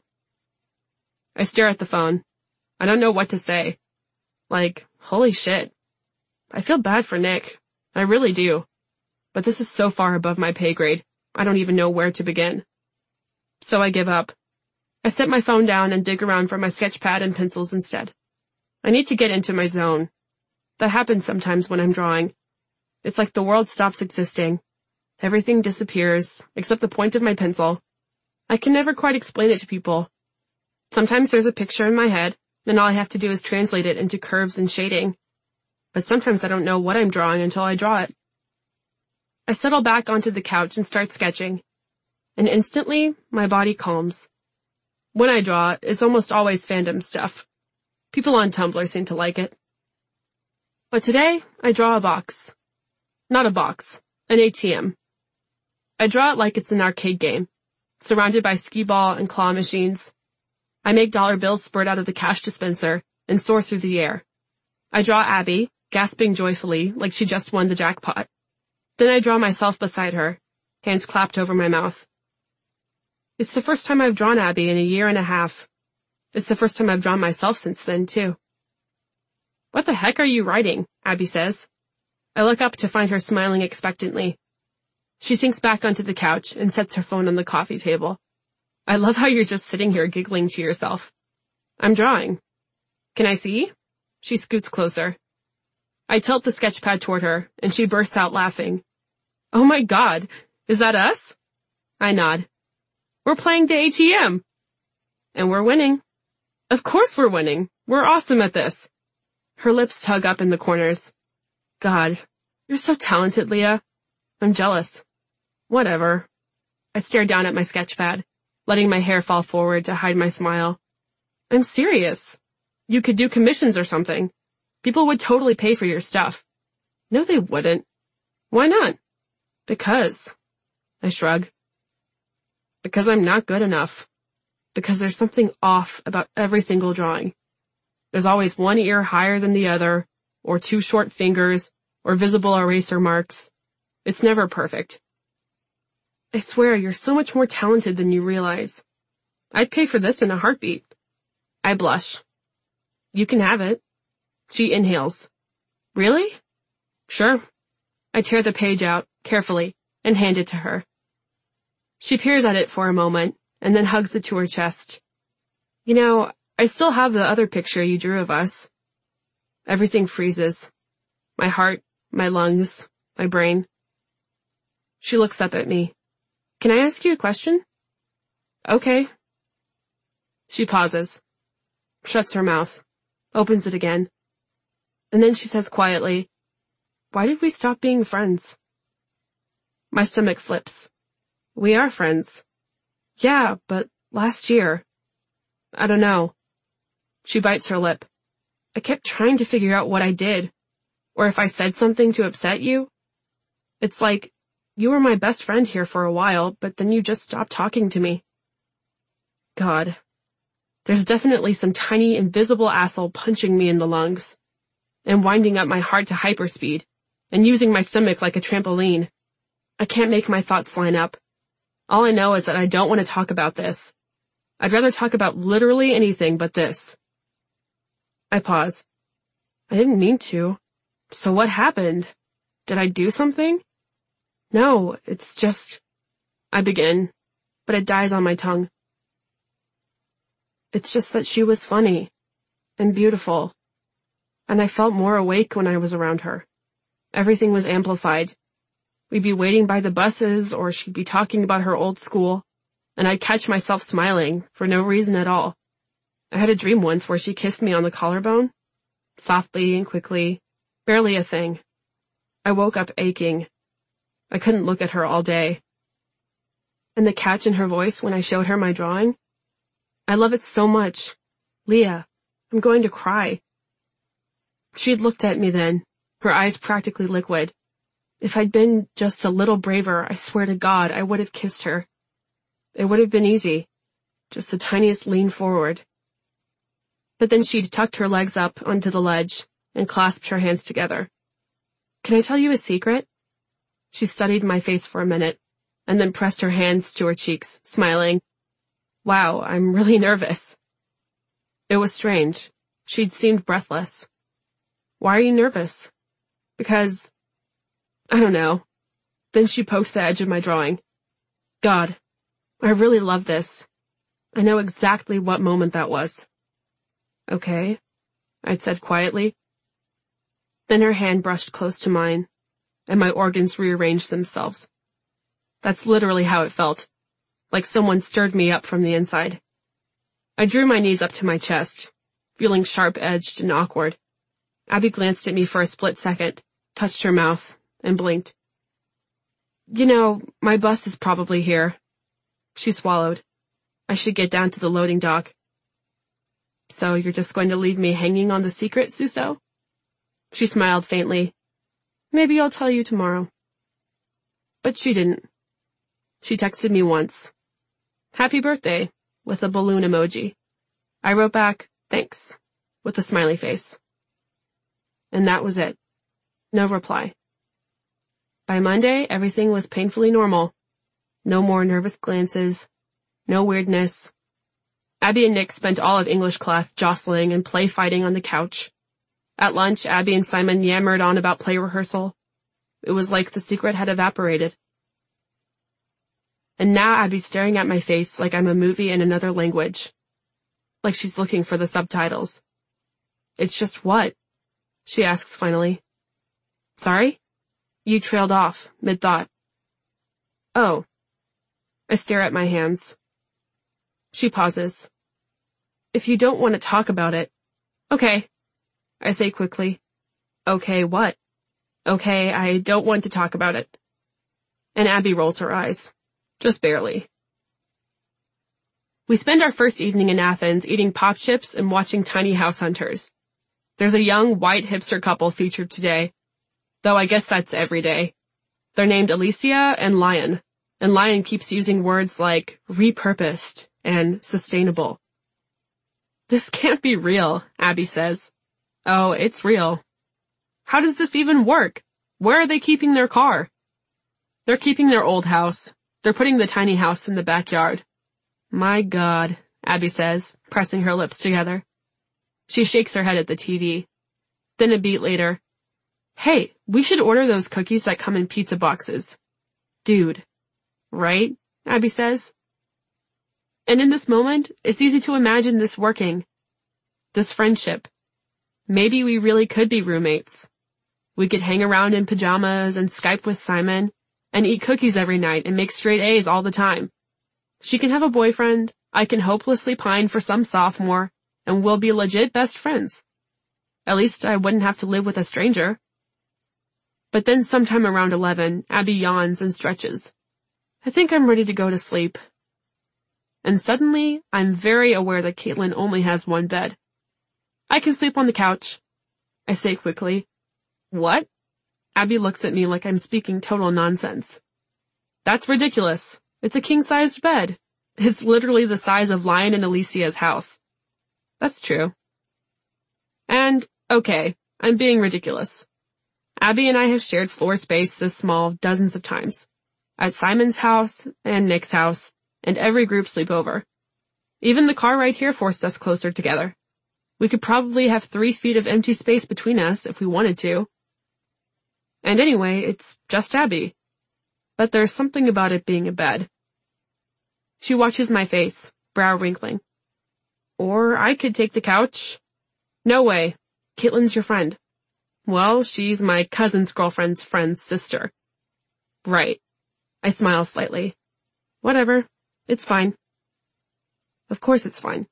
I stare at the phone. I don't know what to say. Like, holy shit. I feel bad for Nick. I really do. But this is so far above my pay grade. I don't even know where to begin. So I give up. I set my phone down and dig around for my sketch pad and pencils instead. I need to get into my zone. That happens sometimes when I'm drawing. It's like the world stops existing. Everything disappears, except the point of my pencil. I can never quite explain it to people. Sometimes there's a picture in my head, then all I have to do is translate it into curves and shading. But sometimes I don't know what I'm drawing until I draw it. I settle back onto the couch and start sketching. And instantly, my body calms. When I draw, it's almost always fandom stuff. People on Tumblr seem to like it. But today, I draw a box. Not a box, an ATM. I draw it like it's an arcade game, surrounded by skee-ball and claw machines. I make dollar bills spurt out of the cash dispenser and soar through the air. I draw Abby, gasping joyfully like she just won the jackpot. Then I draw myself beside her, hands clapped over my mouth. It's the first time I've drawn Abby in a year and a half. It's the first time I've drawn myself since then, too. What the heck are you writing? Abby says. I look up to find her smiling expectantly. She sinks back onto the couch and sets her phone on the coffee table. I love how you're just sitting here giggling to yourself. I'm drawing. Can I see? She scoots closer. I tilt the sketchpad toward her, and she bursts out laughing. Oh my God, is that us? I nod. We're playing the ATM. And we're winning. Of course we're winning. We're awesome at this. Her lips tug up in the corners. God, you're so talented, Leah. I'm jealous. Whatever. I stare down at my sketchpad, letting my hair fall forward to hide my smile. I'm serious. You could do commissions or something. People would totally pay for your stuff. No, they wouldn't. Why not? Because. I shrug. Because I'm not good enough. Because there's something off about every single drawing. There's always one ear higher than the other, or two short fingers, or visible eraser marks. It's never perfect. I swear, you're so much more talented than you realize. I'd pay for this in a heartbeat. I blush. You can have it. She inhales. Really? Sure. I tear the page out, carefully, and hand it to her. She peers at it for a moment, and then hugs it to her chest. You know, I still have the other picture you drew of us. Everything freezes. My heart, my lungs, my brain. She looks up at me. Can I ask you a question? Okay. She pauses, shuts her mouth, opens it again. And then she says quietly, why did we stop being friends? My stomach flips. We are friends. Yeah, but last year. I don't know. She bites her lip. I kept trying to figure out what I did, or if I said something to upset you. It's like, you were my best friend here for a while, but then you just stopped talking to me. God. There's definitely some tiny invisible asshole punching me in the lungs, and winding up my heart to hyperspeed, and using my stomach like a trampoline. I can't make my thoughts line up. All I know is that I don't want to talk about this. I'd rather talk about literally anything but this. I pause. I didn't mean to. So what happened? Did I do something? No, it's just... I begin, but it dies on my tongue. It's just that she was funny and beautiful, and I felt more awake when I was around her. Everything was amplified. We'd be waiting by the buses, or she'd be talking about her old school, and I'd catch myself smiling for no reason at all. I had a dream once where she kissed me on the collarbone, softly and quickly, barely a thing. I woke up aching. I couldn't look at her all day. And the catch in her voice when I showed her my drawing? I love it so much. Leah, I'm going to cry. She'd looked at me then, her eyes practically liquid. If I'd been just a little braver, I swear to God, I would have kissed her. It would have been easy. Just the tiniest lean forward. But then she'd tucked her legs up onto the ledge and clasped her hands together. Can I tell you a secret? She studied my face for a minute, and then pressed her hands to her cheeks, smiling. Wow, I'm really nervous. It was strange. She'd seemed breathless. Why are you nervous? Because... I don't know. Then she poked the edge of my drawing. God, I really love this. I know exactly what moment that was. Okay, I'd said quietly. Then her hand brushed close to mine, and my organs rearranged themselves. That's literally how it felt, like someone stirred me up from the inside. I drew my knees up to my chest, feeling sharp-edged and awkward. Abby glanced at me for a split second, touched her mouth, and blinked. You know, my bus is probably here. She swallowed. I should get down to the loading dock. So you're just going to leave me hanging on the secret, Suso? She smiled faintly. Maybe I'll tell you tomorrow. But she didn't. She texted me once. Happy birthday, with a balloon emoji. I wrote back, thanks, with a smiley face. And that was it. No reply. By Monday, everything was painfully normal. No more nervous glances. No weirdness. Abby and Nick spent all of English class jostling and play fighting on the couch. At lunch, Abby and Simon yammered on about play rehearsal. It was like the secret had evaporated. And now Abby's staring at my face like I'm a movie in another language. Like she's looking for the subtitles. It's just what? She asks finally. Sorry? You trailed off, mid-thought. Oh. I stare at my hands. She pauses. If you don't want to talk about it. Okay. I say quickly. Okay, what? Okay, I don't want to talk about it. And Abby rolls her eyes. Just barely. We spend our first evening in Athens eating pop chips and watching Tiny House Hunters. There's a young white hipster couple featured today. Though I guess that's every day. They're named Alicia and Lion. And Lion keeps using words like repurposed and sustainable. This can't be real, Abby says. Oh, it's real. How does this even work? Where are they keeping their car? They're keeping their old house. They're putting the tiny house in the backyard. My God, Abby says, pressing her lips together. She shakes her head at the TV. Then a beat later. Hey, we should order those cookies that come in pizza boxes. Dude. Right? Abby says. And in this moment, it's easy to imagine this working. This friendship. Maybe we really could be roommates. We could hang around in pajamas and Skype with Simon and eat cookies every night and make straight A's all the time. She can have a boyfriend, I can hopelessly pine for some sophomore, and we'll be legit best friends. At least I wouldn't have to live with a stranger. But then sometime around 11, Abby yawns and stretches. I think I'm ready to go to sleep. And suddenly, I'm very aware that Caitlin only has one bed. I can sleep on the couch. I say quickly. What? Abby looks at me like I'm speaking total nonsense. That's ridiculous. It's a king-sized bed. It's literally the size of Lion and Alicia's house. That's true. And, okay, I'm being ridiculous. Abby and I have shared floor space this small dozens of times. At Simon's house, and Nick's house, and every group sleepover. Even the car ride here forced us closer together. We could probably have 3 feet of empty space between us if we wanted to. And anyway, it's just Abby. But there's something about it being a bed. She watches my face, brow wrinkling. Or I could take the couch. No way. Caitlin's your friend. Well, she's my cousin's girlfriend's friend's sister. Right. I smile slightly. Whatever. It's fine. Of course it's fine.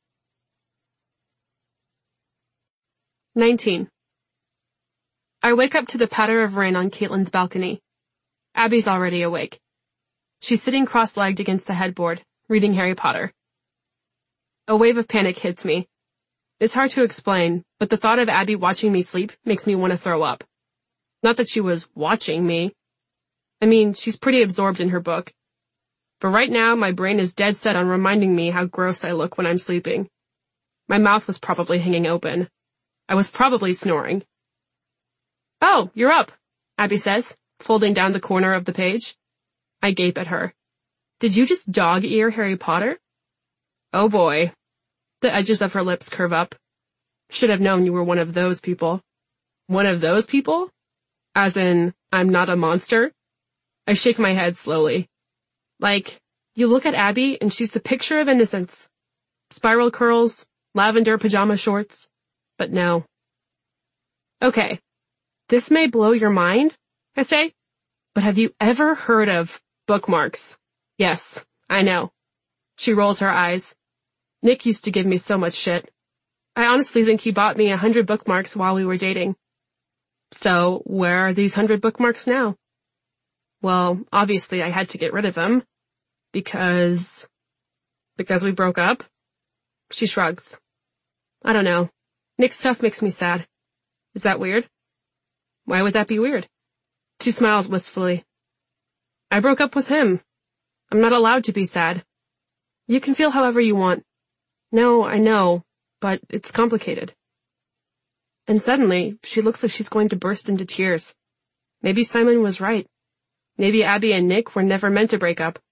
19. I wake up to the patter of rain on Caitlin's balcony. Abby's already awake. She's sitting cross-legged against the headboard, reading Harry Potter. A wave of panic hits me. It's hard to explain, but the thought of Abby watching me sleep makes me want to throw up. Not that she was watching me. I mean, she's pretty absorbed in her book. But right now, my brain is dead set on reminding me how gross I look when I'm sleeping. My mouth was probably hanging open. I was probably snoring. Oh, you're up, Abby says, folding down the corner of the page. I gape at her. Did you just dog-ear Harry Potter? Oh boy. The edges of her lips curve up. Should have known you were one of those people. One of those people? As in, I'm not a monster? I shake my head slowly. Like, you look at Abby and she's the picture of innocence. Spiral curls, lavender pajama shorts. But no. Okay. This may blow your mind, I say. But have you ever heard of bookmarks? Yes, I know. She rolls her eyes. Nick used to give me so much shit. I honestly think he bought me 100 bookmarks while we were dating. So, where are these 100 bookmarks now? Well, obviously I had to get rid of them. Because we broke up? She shrugs. I don't know. Nick's stuff makes me sad. Is that weird? Why would that be weird? She smiles wistfully. I broke up with him. I'm not allowed to be sad. You can feel however you want. No, I know, but it's complicated. And suddenly, she looks like she's going to burst into tears. Maybe Simon was right. Maybe Abby and Nick were never meant to break up.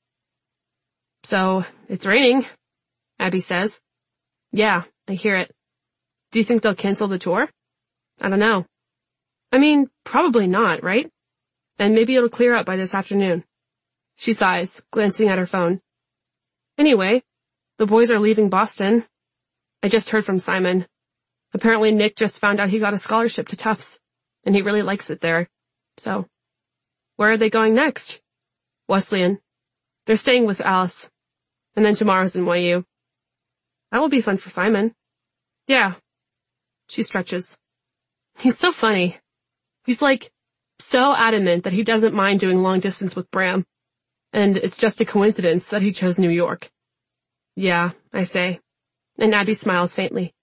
So, it's raining, Abby says. Yeah, I hear it. Do you think they'll cancel the tour? I don't know. I mean, probably not, right? And maybe it'll clear up by this afternoon. She sighs, glancing at her phone. Anyway, the boys are leaving Boston. I just heard from Simon. Apparently Nick just found out he got a scholarship to Tufts, and he really likes it there. So, where are they going next? Wesleyan. They're staying with Alice. And then tomorrow's NYU. That will be fun for Simon. Yeah. She stretches. He's so funny. He's so adamant that he doesn't mind doing long distance with Bram. And it's just a coincidence that he chose New York. Yeah, I say. And Abby smiles faintly.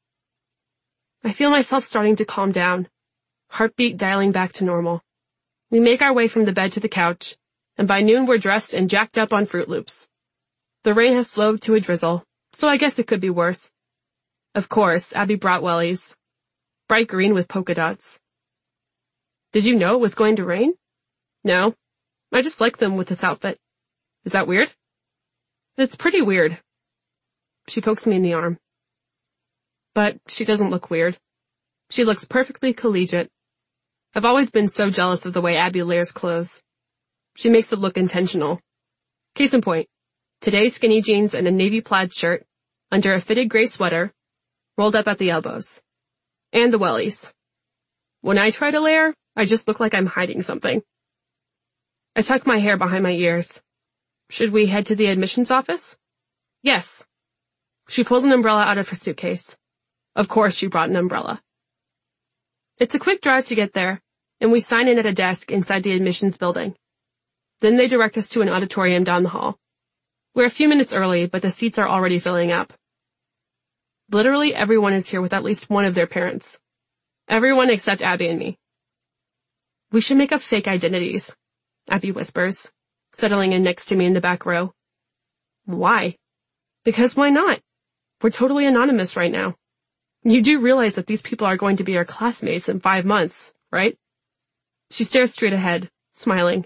I feel myself starting to calm down. Heartbeat dialing back to normal. We make our way from the bed to the couch, and by noon we're dressed and jacked up on Fruit Loops. The rain has slowed to a drizzle, so I guess it could be worse. Of course, Abby brought wellies. Bright green with polka dots. Did you know it was going to rain? No. I just like them with this outfit. Is that weird? It's pretty weird. She pokes me in the arm. But she doesn't look weird. She looks perfectly collegiate. I've always been so jealous of the way Abby layers clothes. She makes it look intentional. Case in point, today's skinny jeans and a navy plaid shirt under a fitted gray sweater, rolled up at the elbows. And the wellies. When I try to layer, I just look like I'm hiding something. I tuck my hair behind my ears. Should we head to the admissions office? Yes. She pulls an umbrella out of her suitcase. Of course she brought an umbrella. It's a quick drive to get there, and we sign in at a desk inside the admissions building. Then they direct us to an auditorium down the hall. We're a few minutes early, but the seats are already filling up. Literally everyone is here with at least one of their parents. Everyone except Abby and me. We should make up fake identities, Abby whispers, settling in next to me in the back row. Why? Because why not? We're totally anonymous right now. You do realize that these people are going to be our classmates in 5 months, right? She stares straight ahead, smiling.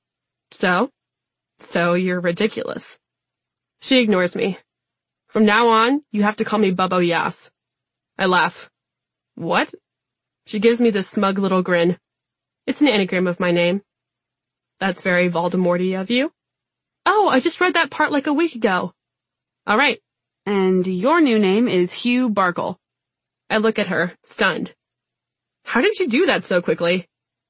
So you're ridiculous. She ignores me. From now on, you have to call me Bubbo Yass. I laugh. What? She gives me this smug little grin. It's an anagram of my name. That's very Voldemorty of you. Oh, I just read that part like a week ago. All right. And your new name is Hugh Barkle. I look at her, stunned. How did you do that so quickly?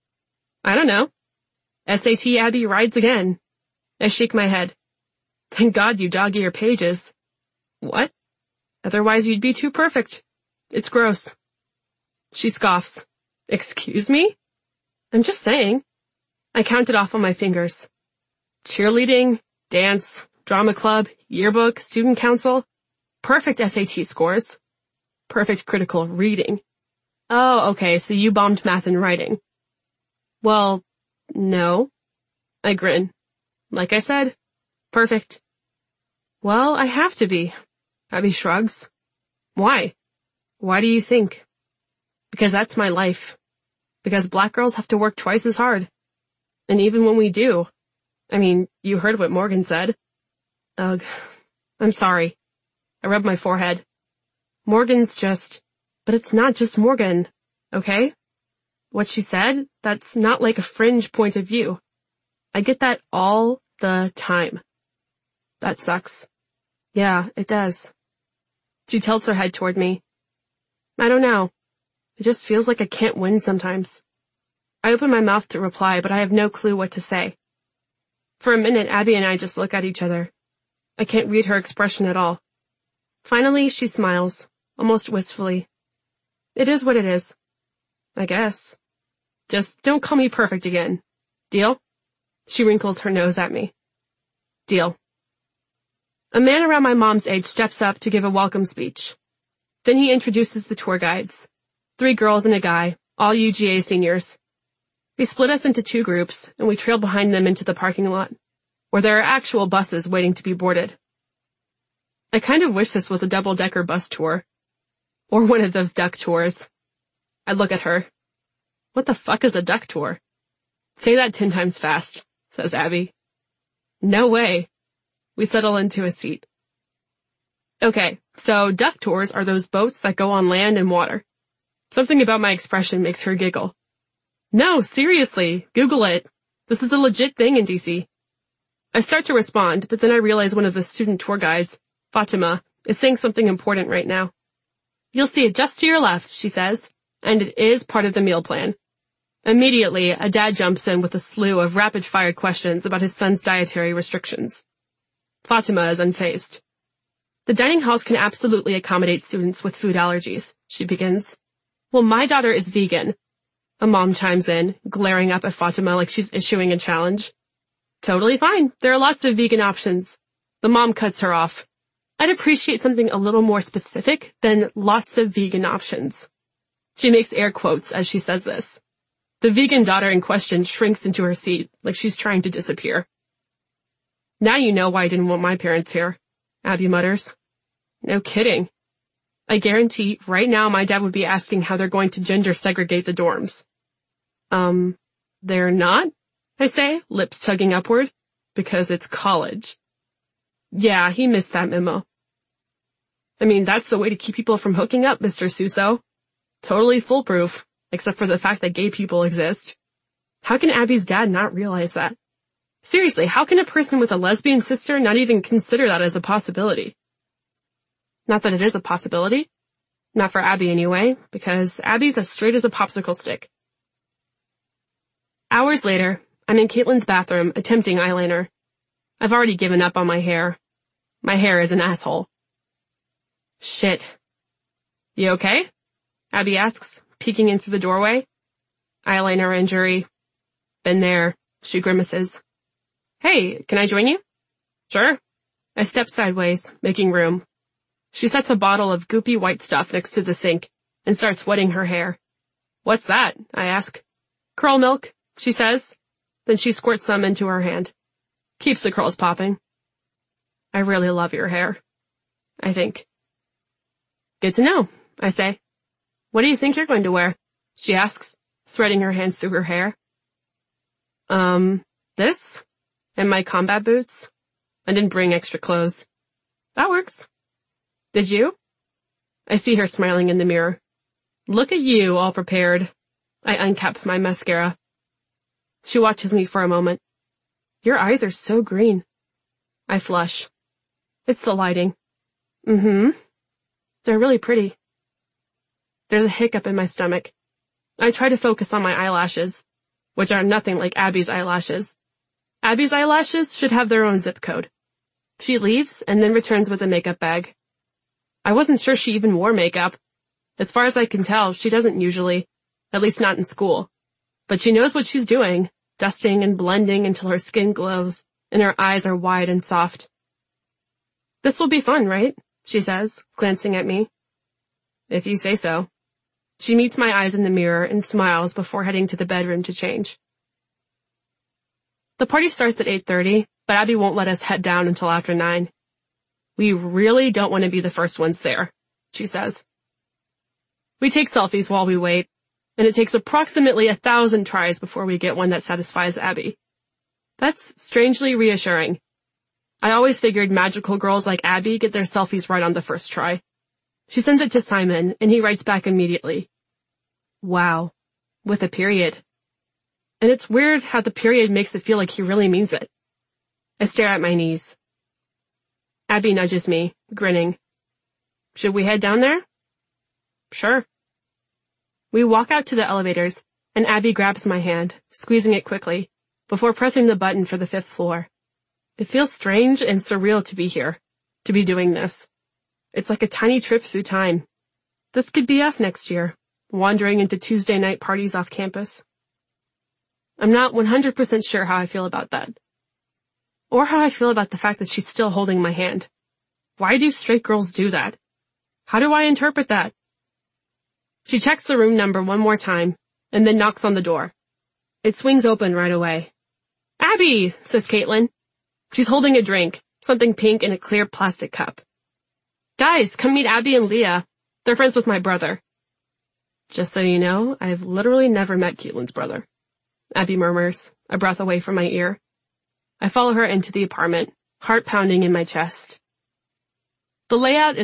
I don't know. SAT Abby rides again. I shake my head. Thank God you dog ear pages. What? Otherwise you'd be too perfect. It's gross. She scoffs. Excuse me? I'm just saying. I counted off on my fingers. Cheerleading, dance, drama club, yearbook, student council. Perfect SAT scores. Perfect critical reading. Oh, okay, so you bombed math and writing. Well, no. I grin. Like I said, perfect. Well, I have to be. Abby shrugs. Why? Why do you think? Because that's my life. Because black girls have to work twice as hard. And even when we do, I mean, you heard what Morgan said. Ugh. I'm sorry. I rub my forehead. Morgan's but it's not just Morgan, okay? What she said, that's not like a fringe point of view. I get that all the time. That sucks. Yeah, it does. She tilts her head toward me. I don't know. It just feels like I can't win sometimes. I open my mouth to reply, but I have no clue what to say. For a minute, Abby and I just look at each other. I can't read her expression at all. Finally, she smiles, almost wistfully. It is what it is. I guess. Just don't call me perfect again. Deal? She wrinkles her nose at me. Deal. A man around my mom's age steps up to give a welcome speech. Then he introduces the tour guides. 3 girls and a guy, all UGA seniors. They split us into 2 groups, and we trail behind them into the parking lot, where there are actual buses waiting to be boarded. I kind of wish this was a double-decker bus tour. Or one of those duck tours. I look at her. What the fuck is a duck tour? Say that 10 times fast, says Abby. No way. We settle into a seat. Okay, so duck tours are those boats that go on land and water. Something about my expression makes her giggle. No, seriously, Google it. This is a legit thing in DC. I start to respond, but then I realize one of the student tour guides, Fatima, is saying something important right now. You'll see it just to your left, she says, and it is part of the meal plan. Immediately, a dad jumps in with a slew of rapid-fire questions about his son's dietary restrictions. Fatima is unfazed. The dining halls can absolutely accommodate students with food allergies, she begins. Well, my daughter is vegan. A mom chimes in, glaring up at Fatima like she's issuing a challenge. Totally fine. There are lots of vegan options. The mom cuts her off. I'd appreciate something a little more specific than lots of vegan options. She makes air quotes as she says this. The vegan daughter in question shrinks into her seat like she's trying to disappear. Now you know why I didn't want my parents here, Abby mutters. No kidding. I guarantee right now my dad would be asking how they're going to gender segregate the dorms. They're not, I say, lips tugging upward, because it's college. Yeah, he missed that memo. I mean, that's the way to keep people from hooking up, Mr. Suso. Totally foolproof, except for the fact that gay people exist. How can Abby's dad not realize that? Seriously, how can a person with a lesbian sister not even consider that as a possibility? Not that it is a possibility. Not for Abby anyway, because Abby's as straight as a popsicle stick. Hours later, I'm in Caitlin's bathroom attempting eyeliner. I've already given up on my hair. My hair is an asshole. Shit. You okay? Abby asks, peeking in through the doorway. Eyeliner injury. Been there, she grimaces. Hey, can I join you? Sure. I step sideways, making room. She sets a bottle of goopy white stuff next to the sink and starts wetting her hair. What's that? I ask. Curl milk, she says. Then she squirts some into her hand. Keeps the curls popping. I really love your hair, I think. Good to know, I say. What do you think you're going to wear? She asks, threading her hands through her hair. This? And my combat boots? I didn't bring extra clothes. That works. Did you? I see her smiling in the mirror. Look at you, all prepared. I uncap my mascara. She watches me for a moment. Your eyes are so green. I flush. It's the lighting. Mm-hmm. They're really pretty. There's a hiccup in my stomach. I try to focus on my eyelashes, which are nothing like Abby's eyelashes. Abby's eyelashes should have their own zip code. She leaves and then returns with a makeup bag. I wasn't sure she even wore makeup. As far as I can tell, she doesn't usually, at least not in school. But she knows what she's doing, dusting and blending until her skin glows and her eyes are wide and soft. This will be fun, right? She says, glancing at me. If you say so. She meets my eyes in the mirror and smiles before heading to the bedroom to change. The party starts at 8:30, but Abby won't let us head down until after 9. We really don't want to be the first ones there, she says. We take selfies while we wait, and it takes approximately 1,000 tries before we get one that satisfies Abby. That's strangely reassuring. I always figured magical girls like Abby get their selfies right on the first try. She sends it to Simon, and he writes back immediately. Wow. With a period. And it's weird how the period makes it feel like he really means it. I stare at my knees. Abby nudges me, grinning. Should we head down there? Sure. We walk out to the elevators, and Abby grabs my hand, squeezing it quickly, before pressing the button for the 5th floor. It feels strange and surreal to be here, to be doing this. It's like a tiny trip through time. This could be us next year, wandering into Tuesday night parties off campus. I'm not 100% sure how I feel about that. Or how I feel about the fact that she's still holding my hand. Why do straight girls do that? How do I interpret that? She checks the room number one more time, and then knocks on the door. It swings open right away. Abby, says Caitlin. She's holding a drink, something pink in a clear plastic cup. Guys, come meet Abby and Leah. They're friends with my brother. Just so you know, I've literally never met Caitlin's brother. Abby murmurs, a breath away from my ear. I follow her into the apartment, heart pounding in my chest. The layout is